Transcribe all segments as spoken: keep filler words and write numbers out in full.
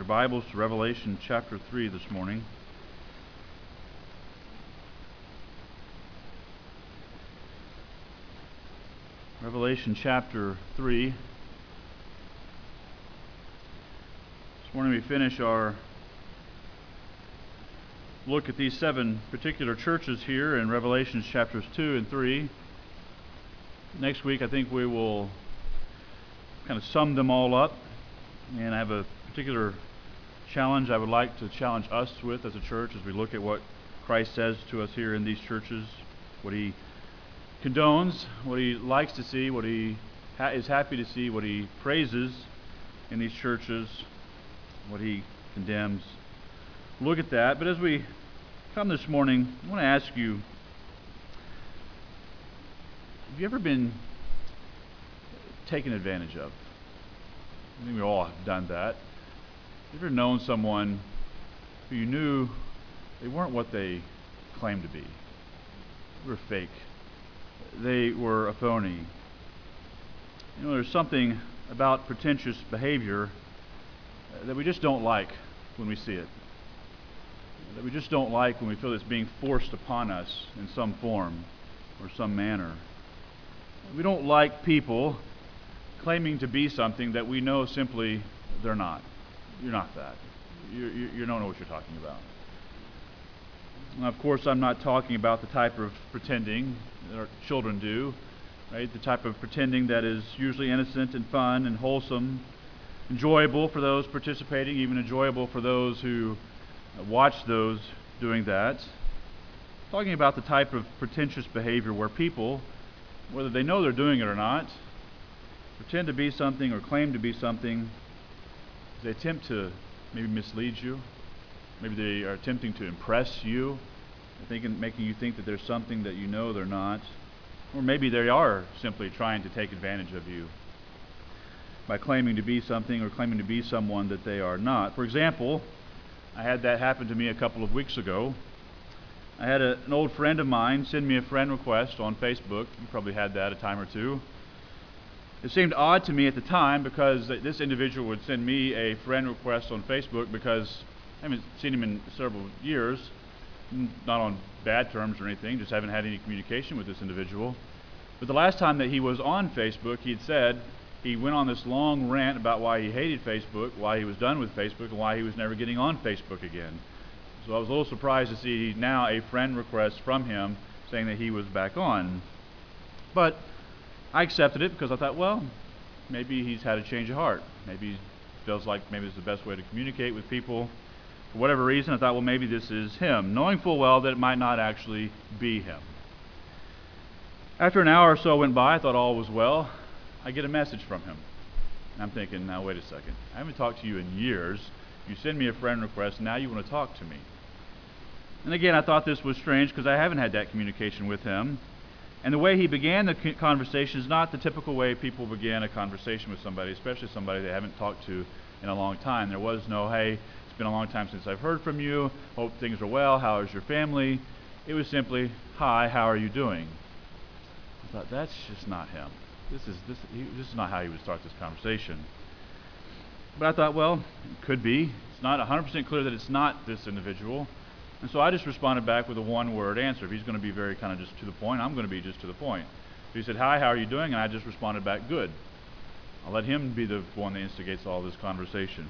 Bibles to Revelation chapter three this morning. Revelation chapter three. This morning we finish our look at these seven particular churches here in Revelation chapters two and three. Next week I think we will kind of sum them all up, and I have a particular challenge I would like to challenge us with as a church as we look at what Christ says to us here in these churches, what he condones, what he likes to see, what he ha- is happy to see, what he praises in these churches, what he condemns. Look at that. But as we come this morning, I want to ask you, have you ever been taken advantage of? I think we all have done that. Have you ever known someone who you knew they weren't what they claimed to be? They were fake. They were a phony. You know, there's something about pretentious behavior that we just don't like when we see it. That we just don't like when we feel it's being forced upon us in some form or some manner. We don't like people claiming to be something that we know simply they're not. You're not that. You, you, you don't know what you're talking about. Now, of course, I'm not talking about the type of pretending that our children do, right? The type of pretending that is usually innocent and fun and wholesome, enjoyable for those participating, even enjoyable for those who watch those doing that. I'm talking about the type of pretentious behavior where people, whether they know they're doing it or not, pretend to be something or claim to be something. They attempt to maybe mislead you. Maybe they are attempting to impress you, thinking, making you think that there's something that you know they're not. Or maybe they are simply trying to take advantage of you by claiming to be something or claiming to be someone that they are not. For example, I had that happen to me a couple of weeks ago. I had a, an old friend of mine send me a friend request on Facebook. You probably had that a time or two. It seemed odd to me at the time because this individual would send me a friend request on Facebook because I haven't seen him in several years, not on bad terms or anything, just haven't had any communication with this individual. But the last time that he was on Facebook, he'd said he went on this long rant about why he hated Facebook, why he was done with Facebook, and why he was never getting on Facebook again. So I was a little surprised to see now a friend request from him saying that he was back on. But I accepted it because I thought, well, maybe he's had a change of heart. Maybe he feels like maybe it's the best way to communicate with people. For whatever reason, I thought, well, maybe this is him, knowing full well that it might not actually be him. After an hour or so went by, I thought all was well. I get a message from him. And I'm thinking, now wait a second. I haven't talked to you in years. You send me a friend request, now you want to talk to me. And again, I thought this was strange because I haven't had that communication with him. And the way he began the conversation is not the typical way people begin a conversation with somebody, especially somebody they haven't talked to in a long time. There was no, hey, it's been a long time since I've heard from you. Hope things are well. How is your family? It was simply, hi, how are you doing? I thought, that's just not him. This is this. He, this is not how he would start this conversation. But I thought, well, it could be. It's not one hundred percent clear that it's not this individual. And so I just responded back with a one-word answer. If he's going to be very kind of just to the point, I'm going to be just to the point. So he said, hi, how are you doing? And I just responded back, good. I'll let him be the one that instigates all this conversation.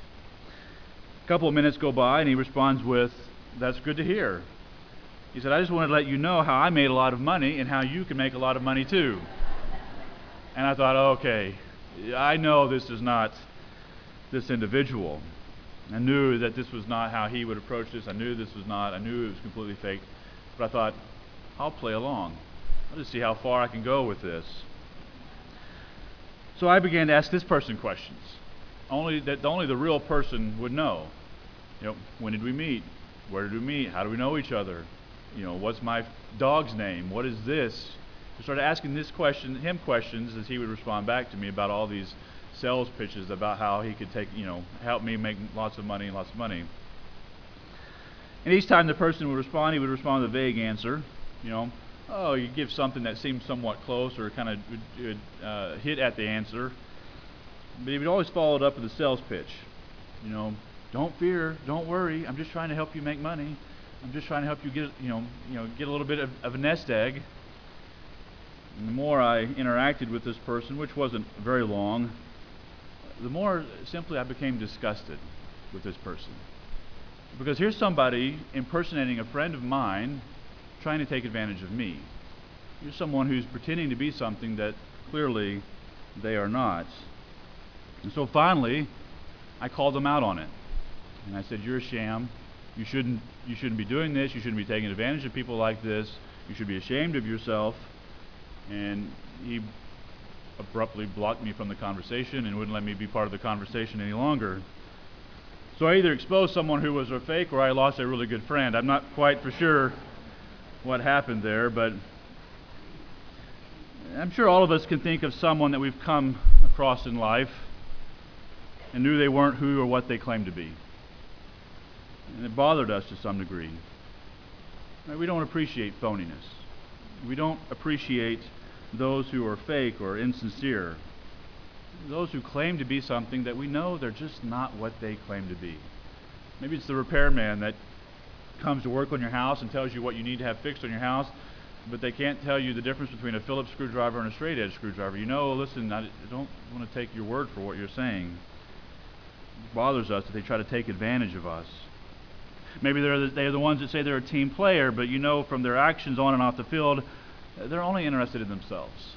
A couple of minutes go by, and he responds with, that's good to hear. He said, I just wanted to let you know how I made a lot of money and how you can make a lot of money too. And I thought, okay, I know this is not this individual. I knew that this was not how he would approach this. I knew this was not. I knew it was completely fake. But I thought, I'll play along. I'll just see how far I can go with this. So I began to ask this person questions. Only that only the real person would know. You know, when did we meet? Where did we meet? How do we know each other? You know, what's my dog's name? What is this? I started asking this question, him questions, as he would respond back to me about all these sales pitches about how he could take, you know, help me make lots of money and lots of money. And each time the person would respond, he would respond with a vague answer. You know, oh, you give something that seemed somewhat close or kind of would, uh, hit at the answer. But he would always follow it up with a sales pitch. You know, don't fear, don't worry. I'm just trying to help you make money. I'm just trying to help you get, you know, you know, get a little bit of, of a nest egg. And the more I interacted with this person, which wasn't very long, the more simply I became disgusted with this person. Because here's somebody impersonating a friend of mine trying to take advantage of me. Here's someone who's pretending to be something that clearly they are not. And so finally, I called them out on it. And I said, you're a sham. You shouldn't, you shouldn't be doing this. You shouldn't be taking advantage of people like this. You should be ashamed of yourself. And he abruptly blocked me from the conversation and wouldn't let me be part of the conversation any longer. So I either exposed someone who was a fake or I lost a really good friend. I'm not quite for sure what happened there, but I'm sure all of us can think of someone that we've come across in life and knew they weren't who or what they claimed to be. And it bothered us to some degree. We don't appreciate phoniness. We don't appreciate those who are fake or insincere. Those who claim to be something that we know they're just not what they claim to be. Maybe it's the repairman that comes to work on your house and tells you what you need to have fixed on your house, but they can't tell you the difference between a Phillips screwdriver and a straight edge screwdriver. You know, listen, I don't want to take your word for what you're saying. It bothers us that they try to take advantage of us. Maybe they're the, they're the ones that say they're a team player, but you know from their actions on and off the field, they're only interested in themselves.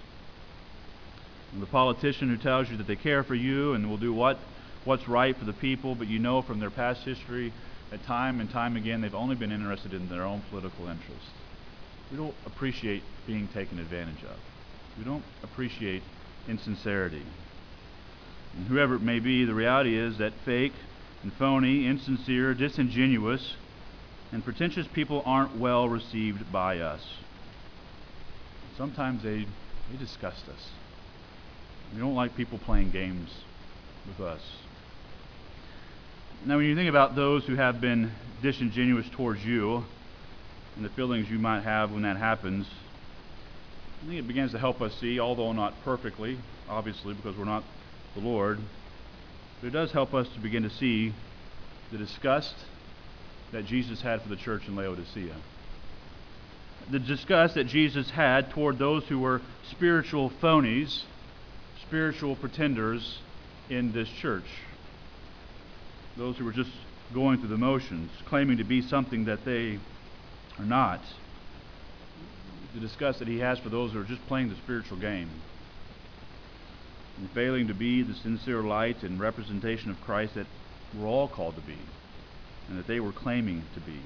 And the politician who tells you that they care for you and will do what what's right for the people, but you know from their past history that time and time again they've only been interested in their own political interests. We don't appreciate being taken advantage of. We don't appreciate insincerity. And whoever it may be, the reality is that fake and phony, insincere, disingenuous, and pretentious people aren't well received by us. Sometimes they, they disgust us. We don't like people playing games with us. Now, when you think about those who have been disingenuous towards you and the feelings you might have when that happens, I think it begins to help us see, although not perfectly, obviously, because we're not the Lord, but it does help us to begin to see the disgust that Jesus had for the church in Laodicea. The disgust that Jesus had toward those who were spiritual phonies, spiritual pretenders in this church. Those who were just going through the motions, claiming to be something that they are not. The disgust that he has for those who are just playing the spiritual game and failing to be the sincere light and representation of Christ that we're all called to be and that they were claiming to be.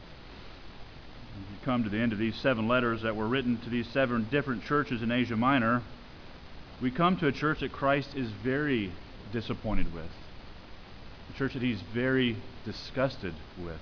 As you come to the end of these seven letters that were written to these seven different churches in Asia Minor, we come to a church that Christ is very disappointed with, a church that he's very disgusted with.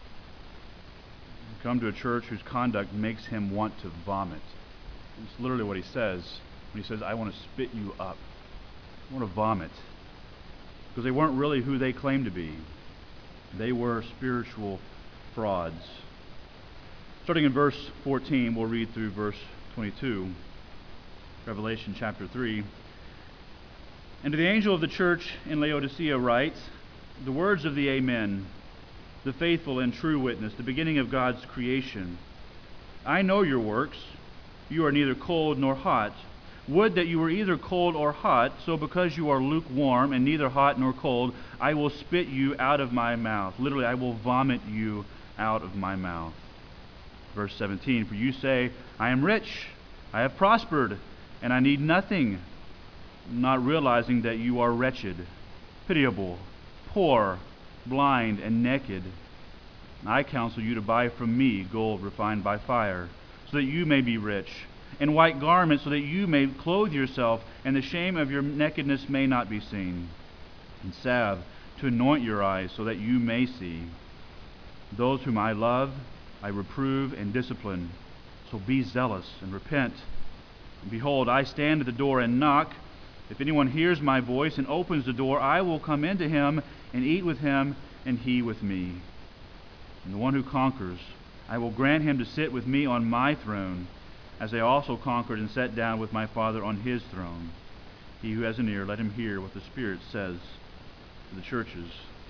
We come to a church whose conduct makes him want to vomit. It's literally what he says when he says, I want to spit you up. I want to vomit. Because they weren't really who they claimed to be. They were spiritual frauds. Starting in verse fourteen, we'll read through verse twenty-two, Revelation chapter three. And to the angel of the church in Laodicea write, the words of the Amen, the faithful and true witness, the beginning of God's creation. I know your works. You are neither cold nor hot. Would that you were either cold or hot, so because you are lukewarm and neither hot nor cold, I will spit you out of my mouth. Literally, I will vomit you out of my mouth. Verse seventeen, for you say, I am rich, I have prospered, and I need nothing, not realizing that you are wretched, pitiable, poor, blind, and naked. I counsel you to buy from me gold refined by fire, so that you may be rich, and white garments, so that you may clothe yourself, and the shame of your nakedness may not be seen, and salve to anoint your eyes, so that you may see. Those whom I love, I reprove and discipline. So be zealous and repent. And behold, I stand at the door and knock. If anyone hears my voice and opens the door, I will come into him and eat with him, and he with me. And the one who conquers, I will grant him to sit with me on my throne, as I also conquered and sat down with my Father on his throne. He who has an ear, let him hear what the Spirit says to the churches.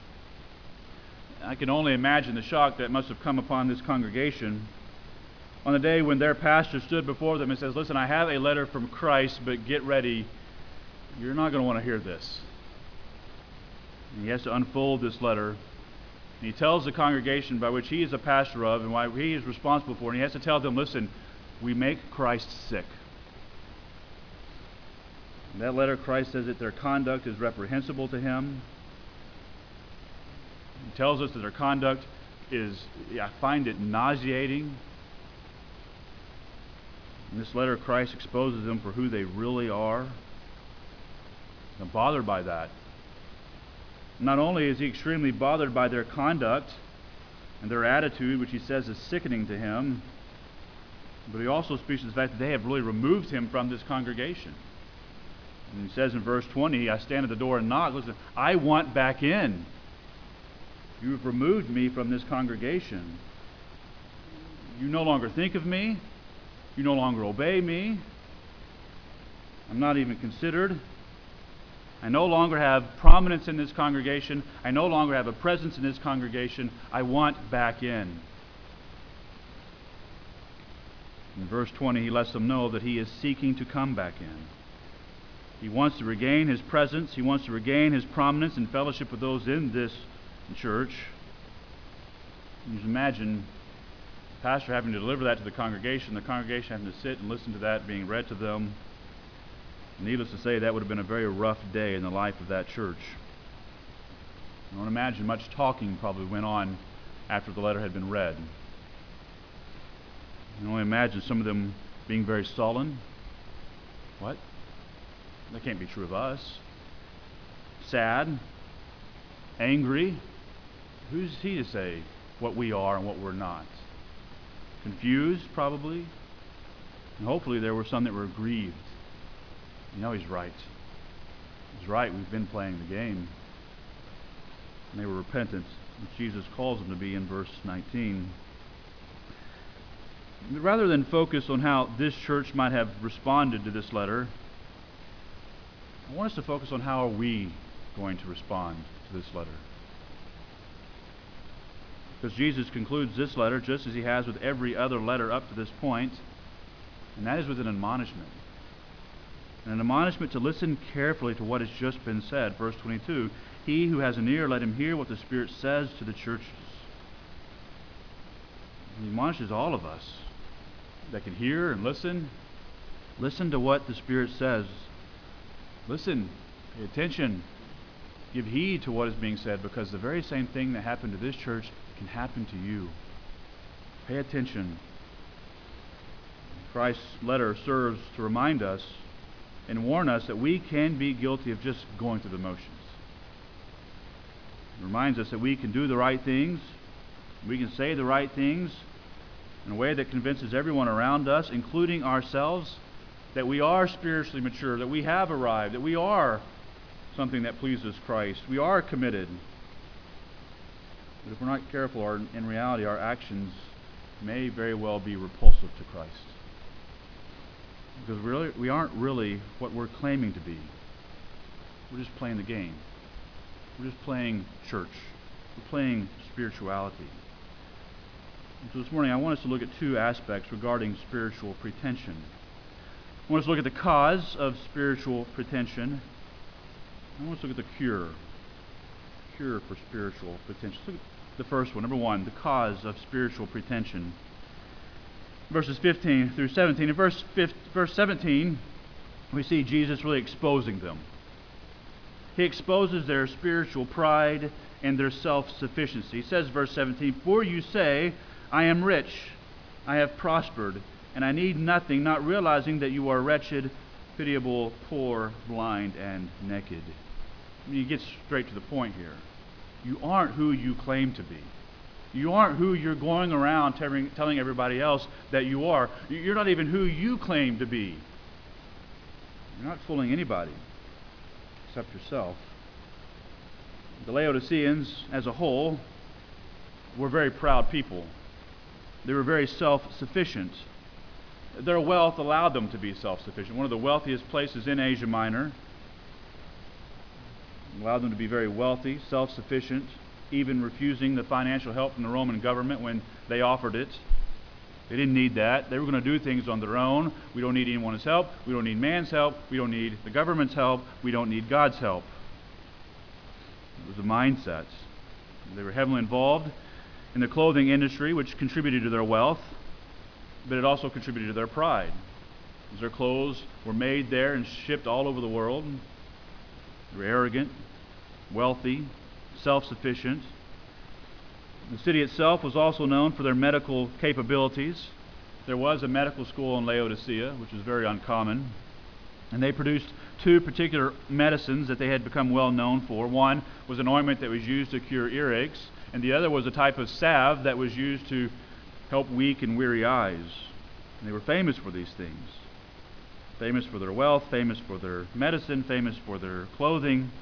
I can only imagine the shock that must have come upon this congregation on the day when their pastor stood before them and says, listen, I have a letter from Christ, but get ready. You're not going to want to hear this. And he has to unfold this letter. And he tells the congregation by which he is a pastor of and why he is responsible for, and he has to tell them, listen, we make Christ sick. In that letter, Christ says that their conduct is reprehensible to him. He tells us that their conduct is, I find it nauseating. In this letter, Christ exposes them for who they really are. I'm bothered by that. Not only is he extremely bothered by their conduct and their attitude, which he says is sickening to him, but he also speaks to the fact that they have really removed him from this congregation. And he says in verse twenty, I stand at the door and knock. Listen, I want back in. You have removed me from this congregation. You no longer think of me. You no longer obey me. I'm not even considered. I no longer have prominence in this congregation. I no longer have a presence in this congregation. I want back in. In verse twenty, he lets them know that he is seeking to come back in. He wants to regain his presence. He wants to regain his prominence and fellowship with those in this church. You just imagine the pastor having to deliver that to the congregation, the congregation having to sit and listen to that being read to them. Needless to say, that would have been a very rough day in the life of that church. I don't imagine much talking probably went on after the letter had been read. I can only imagine some of them being very sullen. What? That can't be true of us. Sad. Angry. Who's he to say what we are and what we're not? Confused, probably. And hopefully there were some that were grieved. You know, he's right. He's right. We've been playing the game. And they were repentant, which Jesus calls them to be in verse nineteen. But rather than focus on how this church might have responded to this letter, I want us to focus on how are we going to respond to this letter. Because Jesus concludes this letter just as he has with every other letter up to this point, and that is with an admonishment. An admonishment to listen carefully to what has just been said. Verse twenty-two, he who has an ear, let him hear what the Spirit says to the churches. He admonishes all of us that can hear and listen. Listen to what the Spirit says. Listen, pay attention, give heed to what is being said, because the very same thing that happened to this church can happen to you. Pay attention. Christ's letter serves to remind us and warn us that we can be guilty of just going through the motions. It reminds us that we can do the right things, we can say the right things in a way that convinces everyone around us, including ourselves, that we are spiritually mature, that we have arrived, that we are something that pleases Christ. We are committed. But if we're not careful, our, in reality, our actions may very well be repulsive to Christ. Because we, really, we aren't really what we're claiming to be. We're just playing the game. We're just playing church. We're playing spirituality. And so this morning I want us to look at two aspects regarding spiritual pretension. I want us to look at the cause of spiritual pretension. I want us to look at the cure. Cure for spiritual pretension. Let's look at the first one. Number one, the cause of spiritual pretension. Verses fifteen through seventeen. In verse, verse seventeen, we see Jesus really exposing them. He exposes their spiritual pride and their self-sufficiency. He says, verse seventeen, for you say, I am rich, I have prospered, and I need nothing, not realizing that you are wretched, pitiable, poor, blind, and naked. I mean, he gets straight to the point here. You aren't who you claim to be. You aren't who you're going around telling, telling everybody else that you are. You're not even who you claim to be. You're not fooling anybody except yourself. The Laodiceans, as a whole, were very proud people. They were very self-sufficient. Their wealth allowed them to be self-sufficient. One of the wealthiest places in Asia Minor allowed them to be very wealthy, self-sufficient. even refusing the financial help from the Roman government when they offered it. They didn't need that. They were going to do things on their own. We don't need anyone's help. We don't need man's help. We don't need the government's help. We don't need God's help. It was a mindset. They were heavily involved in the clothing industry, which contributed to their wealth, but it also contributed to their pride. As their clothes were made there and shipped all over the world, they were arrogant, wealthy, self-sufficient. The city itself was also known for their medical capabilities. There was a medical school in Laodicea, which was very uncommon. And they produced two particular medicines that they had become well known for. One was an ointment that was used to cure earaches, and the other was a type of salve that was used to help weak and weary eyes. And they were famous for these things. Famous for their wealth, famous for their medicine, famous for their clothing.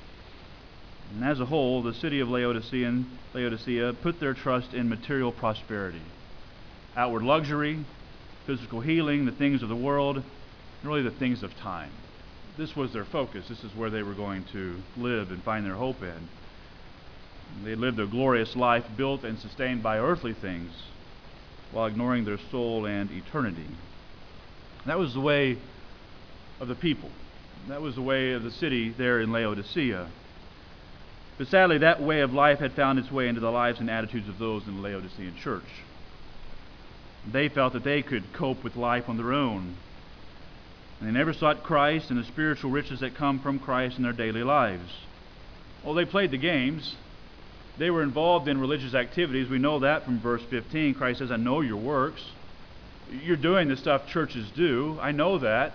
And as a whole, the city of Laodicea, Laodicea put their trust in material prosperity, outward luxury, physical healing, the things of the world, and really the things of time. This was their focus. This is where they were going to live and find their hope in. They lived a glorious life built and sustained by earthly things while ignoring their soul and eternity. That was the way of the people. That was the way of the city there in Laodicea. But sadly, that way of life had found its way into the lives and attitudes of those in the Laodicean church. They felt that they could cope with life on their own. And they never sought Christ and the spiritual riches that come from Christ in their daily lives. Well, they played the games. They were involved in religious activities. We know that from verse fifteen. Christ says, I know your works. You're doing the stuff churches do. I know that.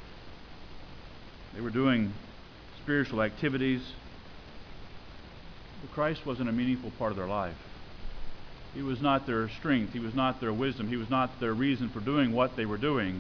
They were doing spiritual activities. But Christ wasn't a meaningful part of their life. He was not their strength. He was not their wisdom. He was not their reason for doing what they were doing.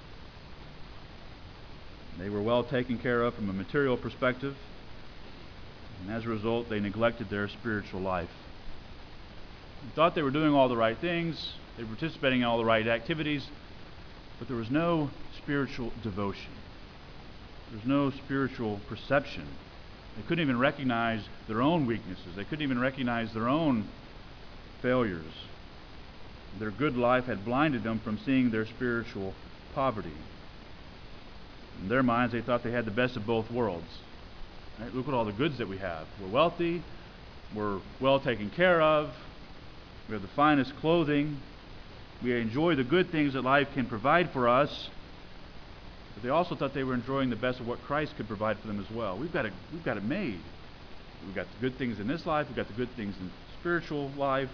They were well taken care of from a material perspective, and as a result, they neglected their spiritual life. They thought they were doing all the right things, they were participating in all the right activities, but there was no spiritual devotion. There was no spiritual perception. They couldn't even recognize their own weaknesses. They couldn't even recognize their own failures. Their good life had blinded them from seeing their spiritual poverty. In their minds, they thought they had the best of both worlds. Right? Look at all the goods that we have. We're wealthy. We're well taken care of. We have the finest clothing. We enjoy the good things that life can provide for us. But they also thought they were enjoying the best of what Christ could provide for them as well. We've got it, we've got it made. We've got the good things in this life. We've got the good things in spiritual life.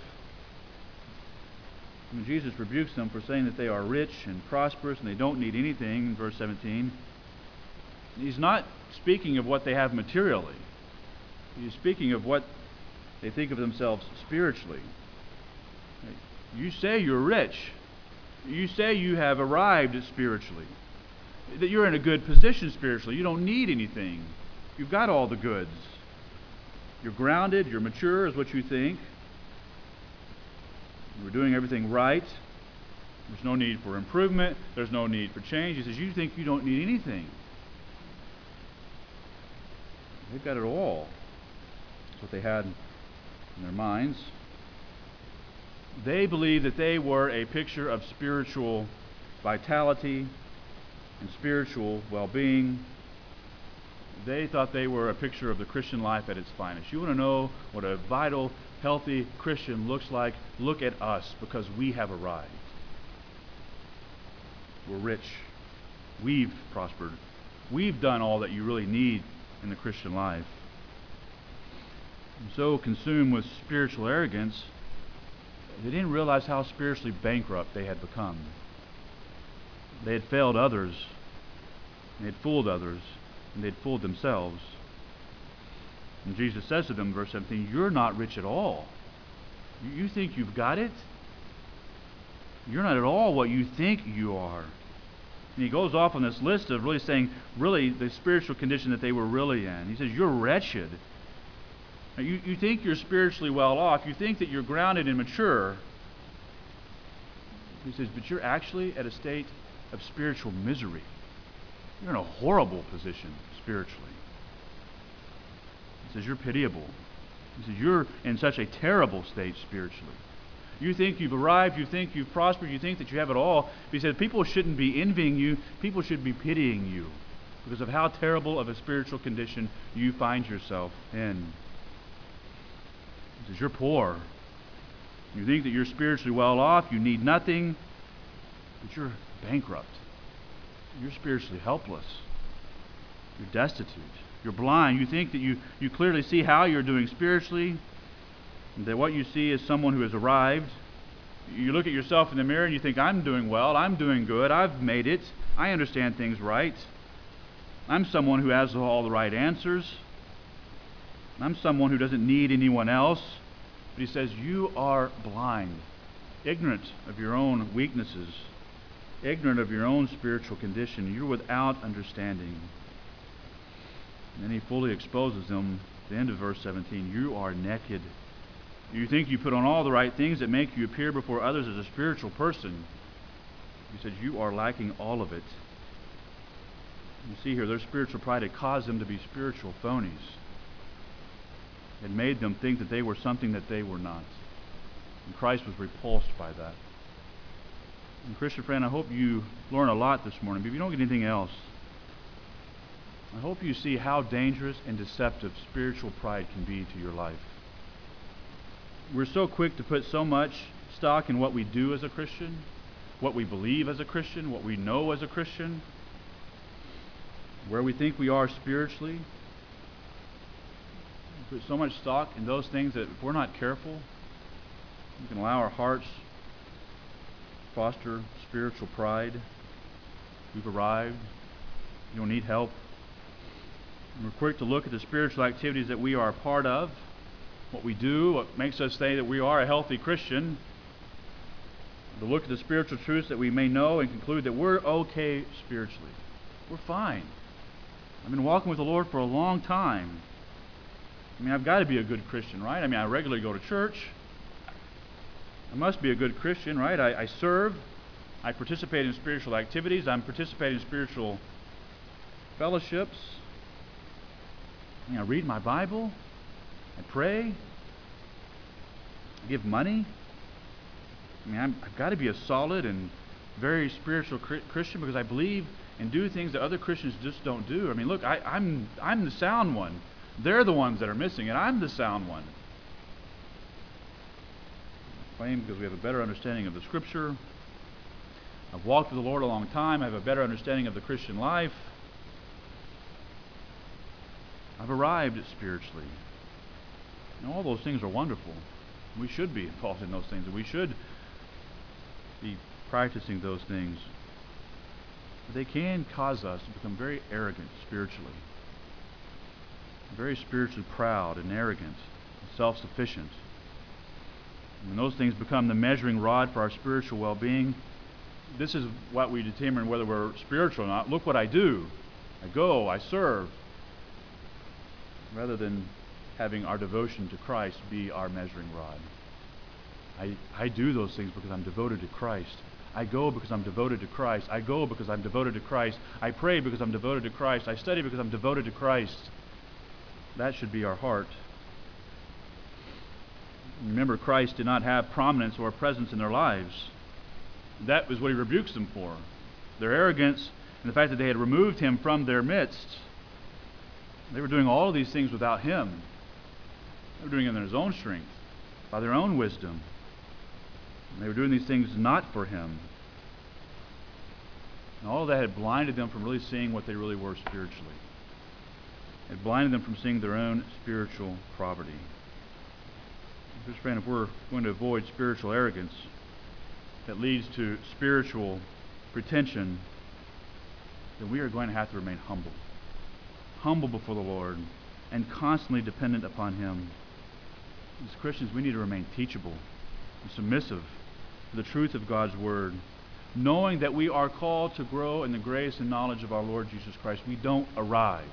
When Jesus rebukes them for saying that they are rich and prosperous and they don't need anything, in verse seventeen, he's not speaking of what they have materially. He's speaking of what they think of themselves spiritually. You say you're rich. You say you have arrived spiritually. That you're in a good position spiritually. You don't need anything. You've got all the goods. You're grounded. You're mature is what you think. You're doing everything right. There's no need for improvement. There's no need for change. He says, you think you don't need anything. They've got it all. That's what they had in their minds. They believed that they were a picture of spiritual vitality and spiritual well-being. They thought they were a picture of the Christian life at its finest. You want to know what a vital, healthy Christian looks like? Look at us, because we have arrived. We're rich. We've prospered. We've done all that you really need in the Christian life. And so consumed with spiritual arrogance, they didn't realize how spiritually bankrupt they had become. They had failed others, they had fooled others, and they had fooled themselves. And Jesus says to them in verse seventeen, you're not rich at all. You think you've got it? You're not at all what you think you are. And he goes off on this list of really saying, really, the spiritual condition that they were really in. He says, you're wretched. Now, you, you think you're spiritually well off. You think that you're grounded and mature. He says, but you're actually at a state of spiritual misery. You're in a horrible position spiritually. He says, you're pitiable. He says, you're in such a terrible state spiritually. You think you've arrived, you think you've prospered, you think that you have it all. But he said, people shouldn't be envying you, people should be pitying you because of how terrible of a spiritual condition you find yourself in. He says, you're poor. You think that you're spiritually well off, you need nothing, but you're bankrupt. You're spiritually helpless. You're destitute. You're blind. You think that you, you clearly see how you're doing spiritually, and that what you see is someone who has arrived. You look at yourself in the mirror and you think, I'm doing well, I'm doing good, I've made it, I understand things right. I'm someone who has all the right answers. I'm someone who doesn't need anyone else. But he says, you are blind, ignorant of your own weaknesses, ignorant of your own spiritual condition. You're without understanding. And then he fully exposes them at the end of verse seventeen. You are naked. You think you put on all the right things that make you appear before others as a spiritual person. He says, you are lacking all of it. You see here, their spiritual pride had caused them to be spiritual phonies. It made them think that they were something that they were not. And Christ was repulsed by that. And Christian friend, I hope you learn a lot this morning. But if you don't get anything else, I hope you see how dangerous and deceptive spiritual pride can be to your life. We're so quick to put so much stock in what we do as a Christian, what we believe as a Christian, what we know as a Christian, where we think we are spiritually. We put so much stock in those things that if we're not careful, we can allow our hearts foster spiritual pride. We've arrived. You don't need help. And we're quick to look at the spiritual activities that we are a part of, what we do, what makes us say that we are a healthy Christian, to look at the spiritual truths that we may know and conclude that we're okay spiritually. We're fine. I've been walking with the Lord for a long time. I mean, I've got to be a good Christian, right? I mean, I regularly go to church. I must be a good Christian, right? I, I serve. I participate in spiritual activities. I'm participating in spiritual fellowships. I mean, I read my Bible. I pray. I give money. I mean, I'm, I've got to be a solid and very spiritual Christian because I believe and do things that other Christians just don't do. I mean, look, I, I'm I'm the sound one. They're the ones that are missing, and I'm the sound one. I claim because we have a better understanding of the Scripture. I've walked with the Lord a long time. I have a better understanding of the Christian life. I've arrived spiritually. And all those things are wonderful. We should be involved in those things, and we should be practicing those things. But they can cause us to become very arrogant spiritually. Very spiritually proud and arrogant and self-sufficient. And when those things become the measuring rod for our spiritual well-being, this is what we determine whether we're spiritual or not. Look what I do. I go, I serve. Rather than having our devotion to Christ be our measuring rod. I, I do those things because I'm devoted to Christ. I go because I'm devoted to Christ. I go because I'm devoted to Christ. I pray because I'm devoted to Christ. I study because I'm devoted to Christ. That should be our heart. Remember, Christ did not have prominence or presence in their lives. That was what he rebukes them for. Their arrogance and the fact that they had removed him from their midst. They were doing all of these things without him. They were doing it in their own strength, by their own wisdom. And they were doing these things not for him. And all of that had blinded them from really seeing what they really were spiritually. It blinded them from seeing their own spiritual poverty. Dear friend, if we're going to avoid spiritual arrogance that leads to spiritual pretension, then we are going to have to remain humble. Humble before the Lord and constantly dependent upon him. As Christians, we need to remain teachable and submissive to the truth of God's word, knowing that we are called to grow in the grace and knowledge of our Lord Jesus Christ. We don't arrive.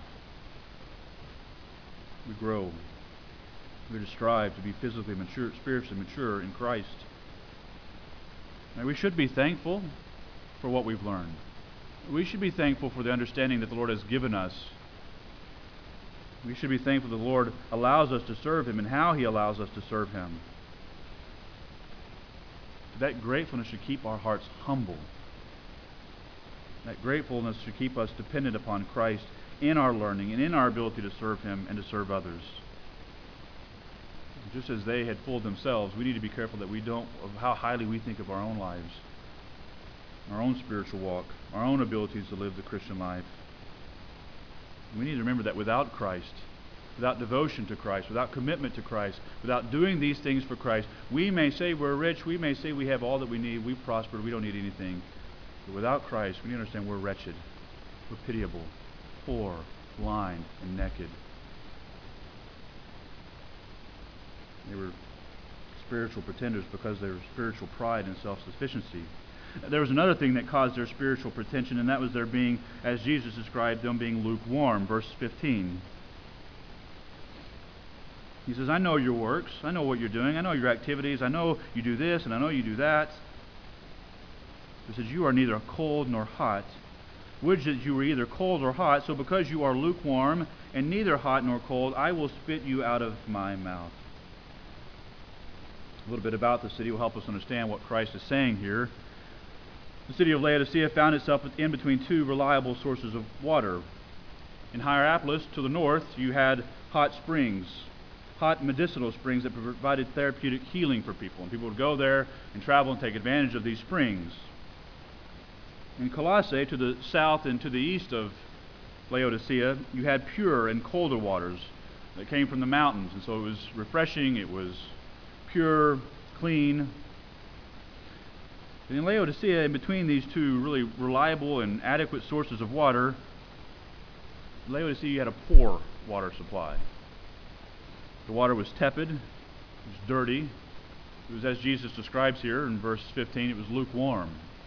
We grow. We're to strive to be physically mature, spiritually mature in Christ. Now, we should be thankful for what we've learned. We should be thankful for the understanding that the Lord has given us We should be thankful the Lord allows us to serve Him and how He allows us to serve Him. That gratefulness should keep our hearts humble. That gratefulness should keep us dependent upon Christ in our learning and in our ability to serve Him and to serve others. Just as they had fooled themselves, we need to be careful that we don't, of how highly we think of our own lives, our own spiritual walk, our own abilities to live the Christian life. We need to remember that without Christ, without devotion to Christ, without commitment to Christ, without doing these things for Christ, we may say we're rich, we may say we have all that we need, we've prospered, we don't need anything. But without Christ, we need to understand we're wretched, we're pitiable, poor, blind, and naked. They were spiritual pretenders because of their spiritual pride and self-sufficiency. There was another thing that caused their spiritual pretension, and that was their being, as Jesus described, them being lukewarm. Verse fifteen. He says, I know your works. I know what you're doing. I know your activities. I know you do this, and I know you do that. He says, you are neither cold nor hot. Would that you were either cold or hot, so because you are lukewarm and neither hot nor cold, I will spit you out of my mouth. A little bit about the city will help us understand what Christ is saying here. The city of Laodicea found itself in between two reliable sources of water. In Hierapolis, to the north, you had hot springs, hot medicinal springs that provided therapeutic healing for people. And people would go there and travel and take advantage of these springs. In Colossae, to the south and to the east of Laodicea, you had pure and colder waters that came from the mountains. And so it was refreshing, it was pure, clean. And in Laodicea, in between these two really reliable and adequate sources of water, Laodicea you had a poor water supply. The water was tepid, it was dirty. It was, as Jesus describes here in verse fifteen, it was lukewarm.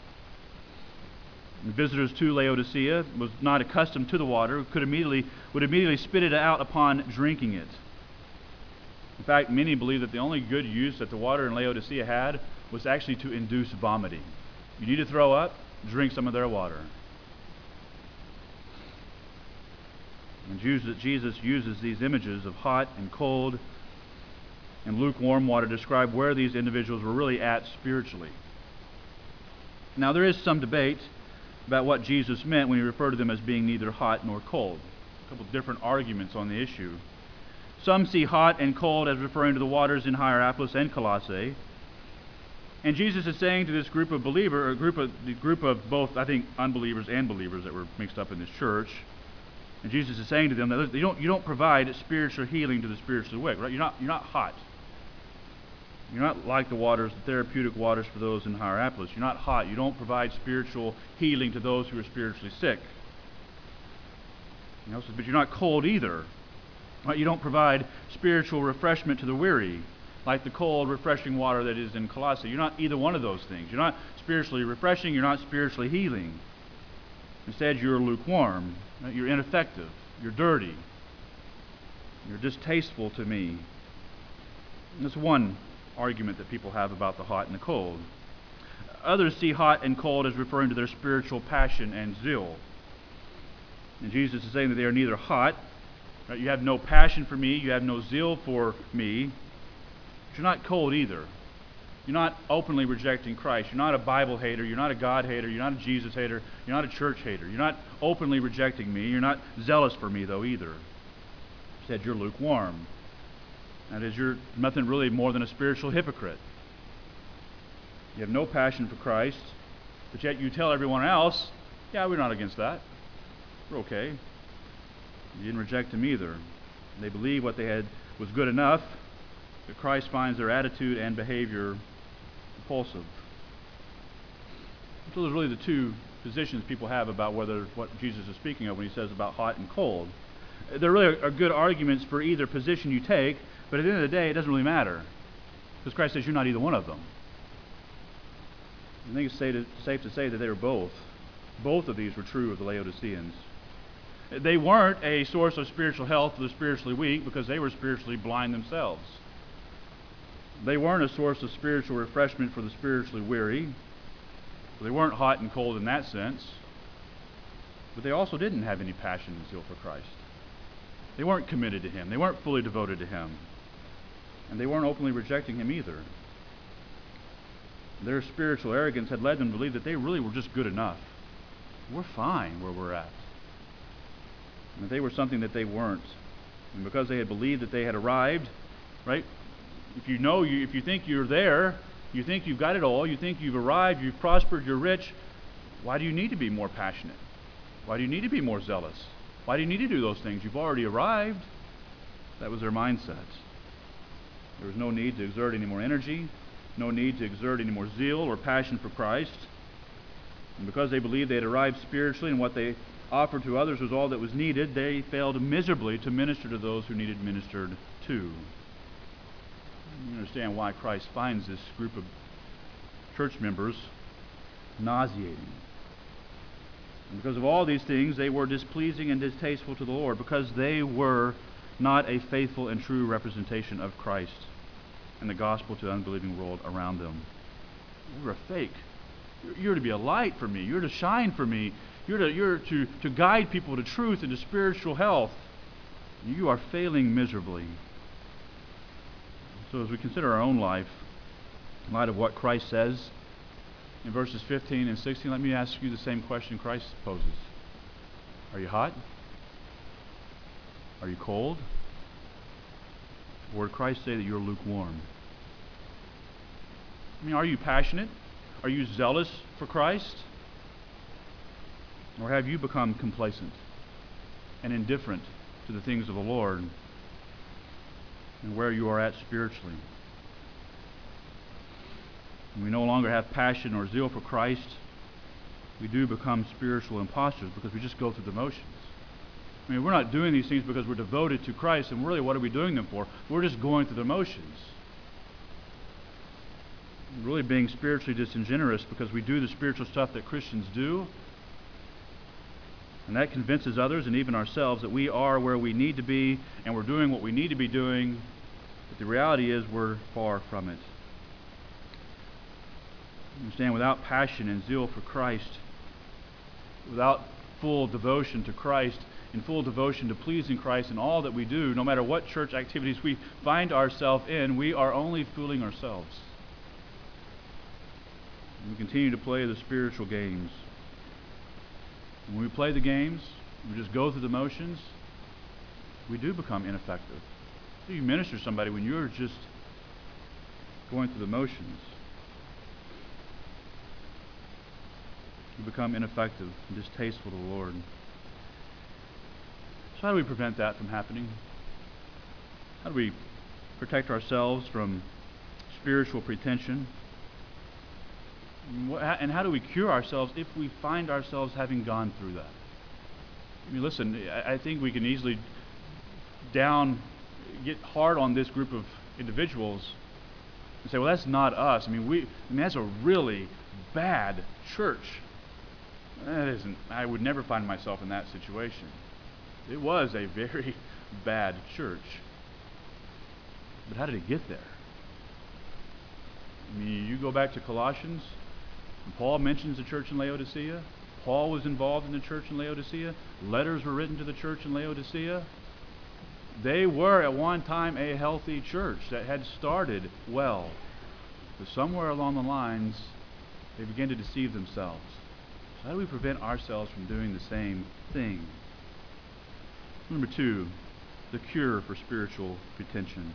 And visitors to Laodicea was not accustomed to the water, could immediately would immediately spit it out upon drinking it. In fact, many believe that the only good use that the water in Laodicea had was actually to induce vomiting. You need to throw up, drink some of their water. And Jesus uses these images of hot and cold and lukewarm water to describe where these individuals were really at spiritually. Now, there is some debate about what Jesus meant when he referred to them as being neither hot nor cold. A couple different arguments on the issue. Some see hot and cold as referring to the waters in Hierapolis and Colossae. And Jesus is saying to this group of believers, or a group of, the group of both, I think, unbelievers and believers that were mixed up in this church, and Jesus is saying to them that you don't, you don't provide spiritual healing to the spiritually weak, right? You're not, you're not hot. You're not like the waters, the therapeutic waters for those in Hierapolis. You're not hot. You don't provide spiritual healing to those who are spiritually sick. You know, but you're not cold either. Right? You don't provide spiritual refreshment to the weary, like the cold, refreshing water that is in Colossae. You're not either one of those things. You're not spiritually refreshing. You're not spiritually healing. Instead, you're lukewarm. Right? You're ineffective. You're dirty. You're distasteful to me. And that's one argument that people have about the hot and the cold. Others see hot and cold as referring to their spiritual passion and zeal. And Jesus is saying that they are neither hot, right? You have no passion for me, you have no zeal for me, but you're not cold either. You're not openly rejecting Christ. You're not a Bible hater. You're not a God hater. You're not a Jesus hater. You're not a church hater. You're not openly rejecting me. You're not zealous for me, though, either. Instead, you're lukewarm. That is, you're nothing really more than a spiritual hypocrite. You have no passion for Christ, but yet you tell everyone else, yeah, we're not against that. We're okay. You didn't reject him either. They believed what they had was good enough, but Christ finds their attitude and behavior repulsive. So those are really the two positions people have about whether what Jesus is speaking of when he says about hot and cold. There really are good arguments for either position you take, but at the end of the day, it doesn't really matter, because Christ says you're not either one of them. I think it's safe to say that they were both. Both of these were true of the Laodiceans. They weren't a source of spiritual health for the spiritually weak because they were spiritually blind themselves. They weren't a source of spiritual refreshment for the spiritually weary. They weren't hot and cold in that sense. But they also didn't have any passion and zeal for Christ. They weren't committed to him. They weren't fully devoted to him. And they weren't openly rejecting him either. Their spiritual arrogance had led them to believe that they really were just good enough. We're fine where we're at. And that they were something that they weren't. And because they had believed that they had arrived, right? If you know, you, if you think you're there, you think you've got it all, you think you've arrived, you've prospered, you're rich, why do you need to be more passionate? Why do you need to be more zealous? Why do you need to do those things? You've already arrived. That was their mindset. There was no need to exert any more energy, no need to exert any more zeal or passion for Christ. And because they believed they had arrived spiritually and what they offered to others was all that was needed, they failed miserably to minister to those who needed ministered to. You understand why Christ finds this group of church members nauseating. And because of all these things, they were displeasing and distasteful to the Lord, because they were not a faithful and true representation of Christ and the gospel to the unbelieving world around them. You're a fake. You're to be a light for me. You're to shine for me. You're to, you're to, to guide people to truth and to spiritual health. You are failing miserably. So as we consider our own life, in light of what Christ says in verses fifteen and sixteen, let me ask you the same question Christ poses. Are you hot? Are you cold? Or did Christ say that you're lukewarm? I mean, are you passionate? Are you zealous for Christ? Or have you become complacent and indifferent to the things of the Lord and where you are at spiritually? When we no longer have passion or zeal for Christ, we do become spiritual imposters because we just go through the motions. I mean, we're not doing these things because we're devoted to Christ, and really, what are we doing them for? We're just going through the motions. Really being spiritually disingenuous because we do the spiritual stuff that Christians do, and that convinces others and even ourselves that we are where we need to be and we're doing what we need to be doing, but the reality is we're far from it. Understand, without passion and zeal for Christ, without full devotion to Christ, in full devotion to pleasing Christ in all that we do, no matter what church activities we find ourselves in, we are only fooling ourselves. And we continue to play the spiritual games. When we play the games, we just go through the motions, we do become ineffective. You minister to somebody when you're just going through the motions. You become ineffective and distasteful to the Lord. So how do we prevent that from happening? How do we protect ourselves from spiritual pretension? And how do we cure ourselves if we find ourselves having gone through that? I mean, listen, I think we can easily down, get hard on this group of individuals and say, well, that's not us. I mean, we, I mean, that's a really bad church. That isn't, I would never find myself in that situation. It was a very bad church. But how did it get there? I mean, you go back to Colossians, and Paul mentions the church in Laodicea. Paul was involved in the church in Laodicea. Letters were written to the church in Laodicea. They were at one time a healthy church that had started well. But somewhere along the lines, they began to deceive themselves. So how do we prevent ourselves from doing the same thing? Number two, the cure for spiritual pretension.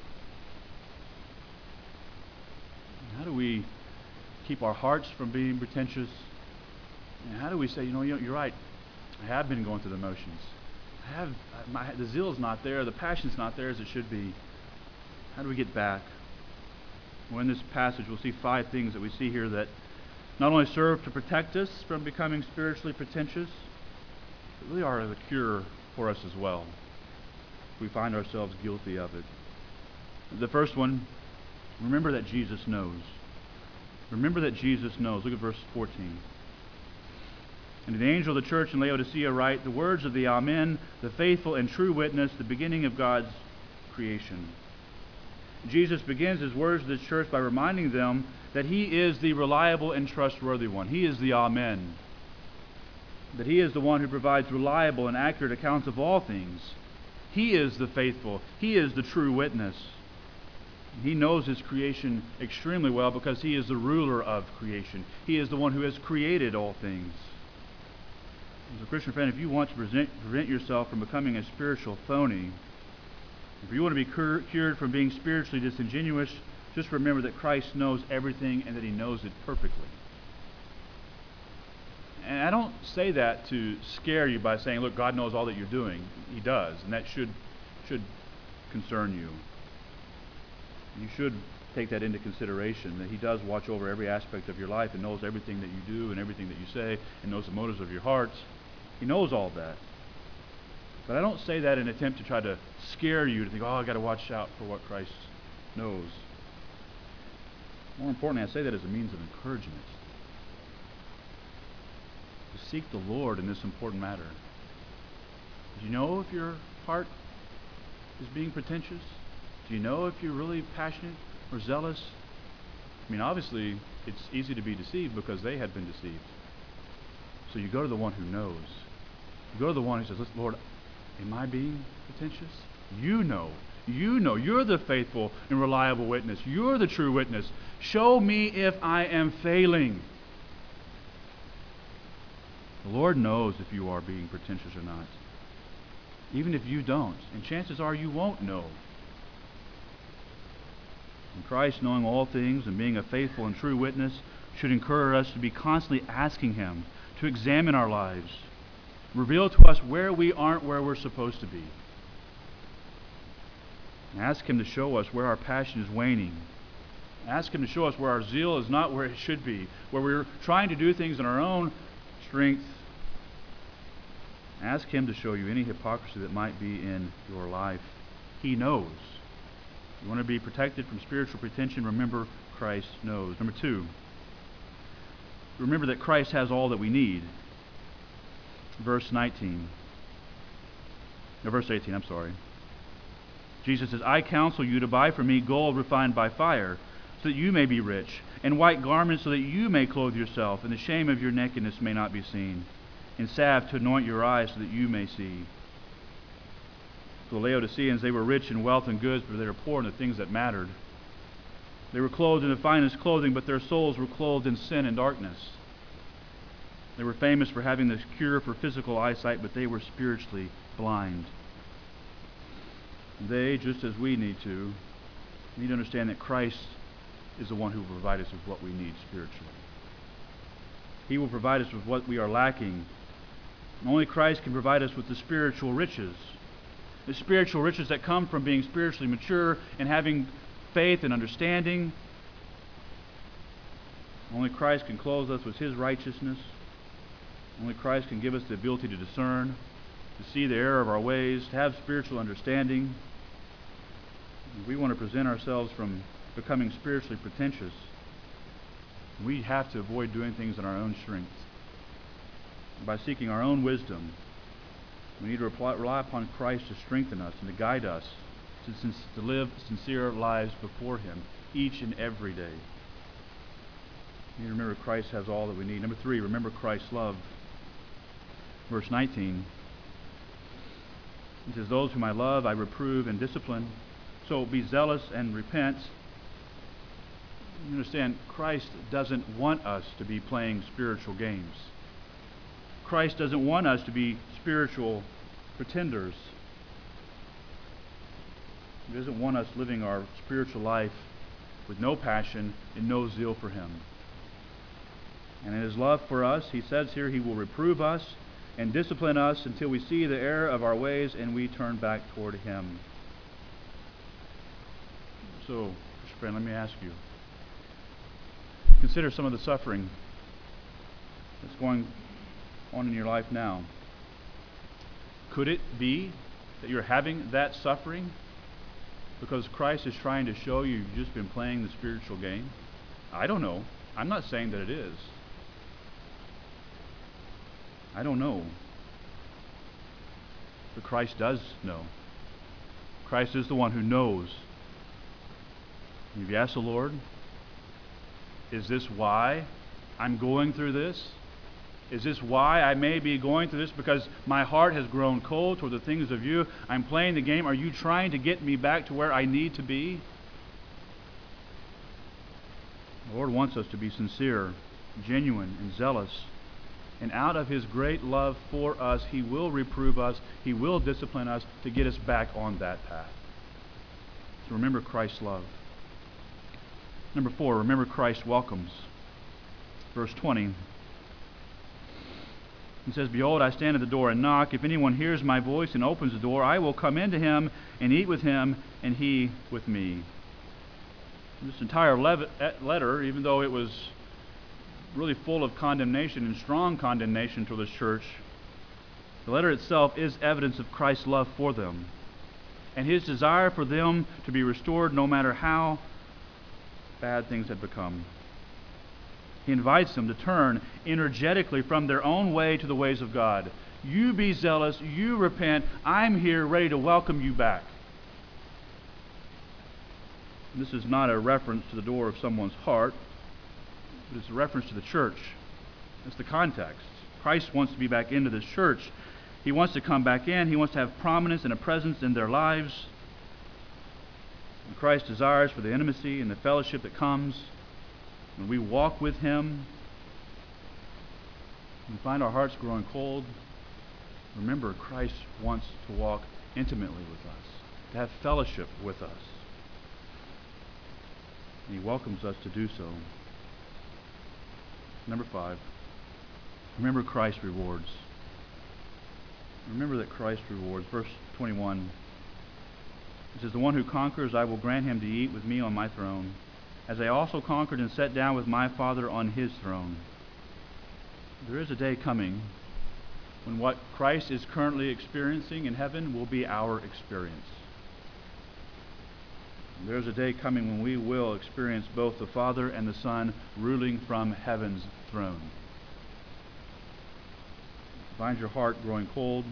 How do we keep our hearts from being pretentious? And how do we say, you know, you're right, I have been going through the motions. I have, my, the zeal's not there, the passion's not there as it should be. How do we get back? Well, in this passage, we'll see five things that we see here that not only serve to protect us from becoming spiritually pretentious, but really are the cure for us as well if we find ourselves guilty of it. The first one, remember that Jesus knows. Remember that Jesus knows. Look at verse fourteen. And the angel of the church in Laodicea write, the words of the Amen, the faithful and true witness, the beginning of God's creation. Jesus begins his words to this church by reminding them that he is the reliable and trustworthy one. He is the Amen. That he is the one who provides reliable and accurate accounts of all things. He is the faithful. He is the true witness. He knows his creation extremely well because he is the ruler of creation. He is the one who has created all things. As a Christian friend, if you want to present, prevent yourself from becoming a spiritual phony, if you want to be cur- cured from being spiritually disingenuous, just remember that Christ knows everything and that he knows it perfectly. And I don't say that to scare you by saying, look, God knows all that you're doing. He does, and that should should concern you. You should take that into consideration, that he does watch over every aspect of your life and knows everything that you do and everything that you say and knows the motives of your hearts. He knows all that. But I don't say that in an attempt to try to scare you to think, oh, I've got to watch out for what Christ knows. More importantly, I say that as a means of encouragement. To seek the Lord in this important matter. Do you know if your heart is being pretentious? Do you know if you're really passionate or zealous? I mean, obviously, it's easy to be deceived because they had been deceived. So you go to the one who knows. You go to the one who says, listen, Lord, am I being pretentious? You know. You know. You're the faithful and reliable witness. You're the true witness. Show me if I am failing. The Lord knows if you are being pretentious or not. Even if you don't. And chances are you won't know. And Christ, knowing all things and being a faithful and true witness, should encourage us to be constantly asking him to examine our lives, reveal to us where we aren't where we're supposed to be. And ask him to show us where our passion is waning. Ask him to show us where our zeal is not where it should be, where we're trying to do things in our own strength. Ask him to show you any hypocrisy that might be in your life. He knows. You want to be protected from spiritual pretension? Remember, Christ knows. Number two, remember that Christ has all that we need. Verse nineteen. No, verse eighteen, I'm sorry. Jesus says, I counsel you to buy from me gold refined by fire, so that you may be rich, and white garments so that you may clothe yourself, and the shame of your nakedness may not be seen, and salve to anoint your eyes so that you may see. The Laodiceans, they were rich in wealth and goods, but they were poor in the things that mattered. They were clothed in the finest clothing, but their souls were clothed in sin and darkness. They were famous for having the cure for physical eyesight, but they were spiritually blind. They, just as we need to, need to understand that Christ is the one who will provide us with what we need spiritually. He will provide us with what we are lacking. Only Christ can provide us with the spiritual riches. The spiritual riches that come from being spiritually mature and having faith and understanding. Only Christ can clothe us with his righteousness. Only Christ can give us the ability to discern, to see the error of our ways, to have spiritual understanding. If we want to present ourselves from becoming spiritually pretentious, we have to avoid doing things in our own strength. By seeking our own wisdom, we need to rely, rely upon Christ to strengthen us and to guide us to, to live sincere lives before him each and every day. We need to remember Christ has all that we need. Number three, remember Christ's love. Verse nineteen, he says, those whom I love, I reprove and discipline. So be zealous and repent. You understand, Christ doesn't want us to be playing spiritual games. Christ doesn't want us to be spiritual pretenders. He doesn't want us living our spiritual life with no passion and no zeal for him. And in his love for us, he says here, he will reprove us and discipline us until we see the error of our ways and we turn back toward him. So, friend, let me ask you. Consider some of the suffering that's going on in your life now. Could it be that you're having that suffering because Christ is trying to show you you've just been playing the spiritual game? I don't know. I'm not saying that it is. I don't know. But Christ does know. Christ is the one who knows. And if you ask the Lord, is this why I'm going through this? Is this why I may be going through this? Because my heart has grown cold toward the things of you. I'm playing the game. Are you trying to get me back to where I need to be? The Lord wants us to be sincere, genuine, and zealous. And out of His great love for us, He will reprove us. He will discipline us to get us back on that path. So remember Christ's love. Number four, remember Christ's welcomes. Verse twenty. He says, Behold, I stand at the door and knock. If anyone hears my voice and opens the door, I will come into him and eat with him, and he with me. This entire letter, even though it was really full of condemnation and strong condemnation to this church, the letter itself is evidence of Christ's love for them and His desire for them to be restored no matter how bad things had become. He invites them to turn energetically from their own way to the ways of God. You be zealous, you repent, I'm here ready to welcome you back. This is not a reference to the door of someone's heart, but it's a reference to the church. That's the context. Christ wants to be back into this church. He wants to come back in. He wants to have prominence and a presence in their lives. And Christ desires for the intimacy and the fellowship that comes when we walk with Him. When we find our hearts growing cold, remember Christ wants to walk intimately with us, to have fellowship with us. And He welcomes us to do so. Number five, remember Christ's rewards. Remember that Christ rewards. Verse twenty-one, it says, The one who conquers, I will grant him to eat with me on my throne, as I also conquered and sat down with my Father on His throne. There is a day coming when what Christ is currently experiencing in heaven will be our experience. There's a day coming when we will experience both the Father and the Son ruling from heaven's throne. Find your heart growing cold.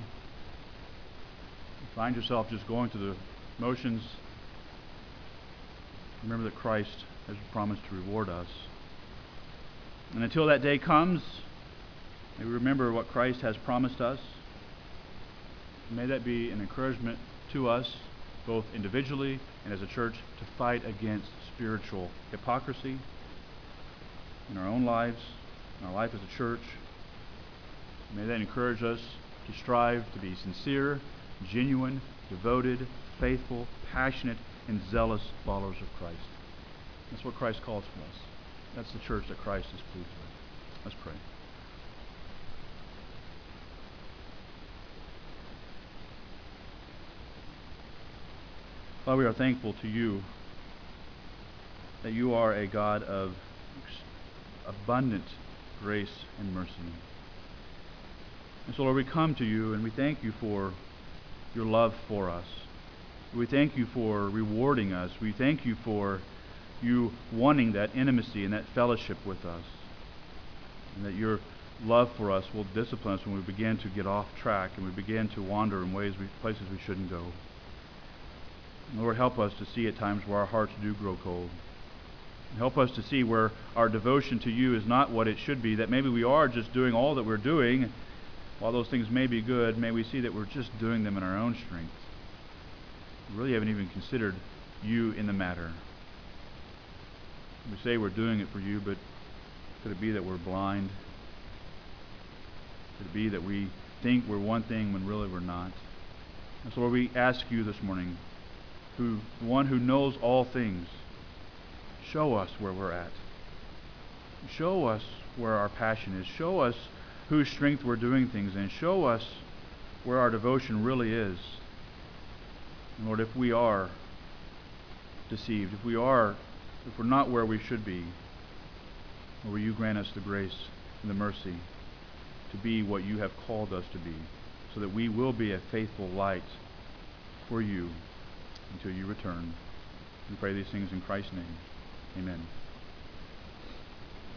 Find yourself just going through the motions. Remember that Christ has promised to reward us. And until that day comes, may we remember what Christ has promised us. May that be an encouragement to us, both individually and as a church, to fight against spiritual hypocrisy in our own lives, in our life as a church. May that encourage us to strive to be sincere, genuine, devoted, faithful, passionate, and zealous followers of Christ. That's what Christ calls for us. That's the church that Christ is pleased with. Let's pray. Father, we are thankful to You that You are a God of abundant grace and mercy. And so, Lord, we come to You and we thank You for Your love for us. We thank You for rewarding us. We thank You for You wanting that intimacy and that fellowship with us. And that Your love for us will discipline us when we begin to get off track and we begin to wander in ways, we, places we shouldn't go. And Lord, help us to see at times where our hearts do grow cold. Help us to see where our devotion to You is not what it should be, that maybe we are just doing all that we're doing. While those things may be good, may we see that we're just doing them in our own strength. We really haven't even considered You in the matter. We say we're doing it for You, but could it be that we're blind? Could it be that we think we're one thing when really we're not? And so, Lord, we ask You this morning, who the one who knows all things, show us where we're at. Show us where our passion is. Show us whose strength we're doing things in. Show us where our devotion really is. And Lord, if we are deceived, if we are, if we're not where we should be, Lord, will You grant us the grace and the mercy to be what You have called us to be, so that we will be a faithful light for You until You return. We pray these things in Christ's name. Amen.